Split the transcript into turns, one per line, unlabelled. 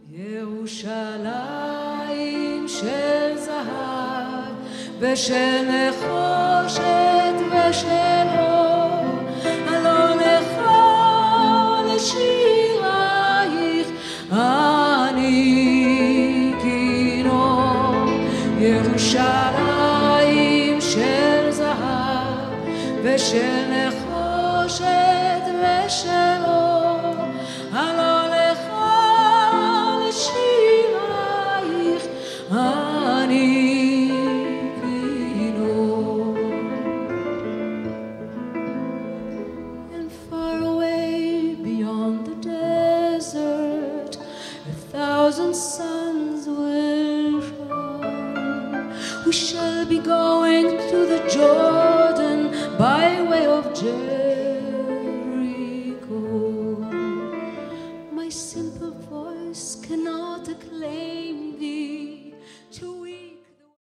ירושלים של זהב ושל נחושת ושל אור, הלא לך לשירייך אני כינור. ירושלים של זהב ושל נחושת ושל אור, הלא לך לשירייך אני כינור. And far away beyond the desert, 1,000 suns will shine. We shall be going to the Jordan by way of Jericho. My simple voice cannot acclaim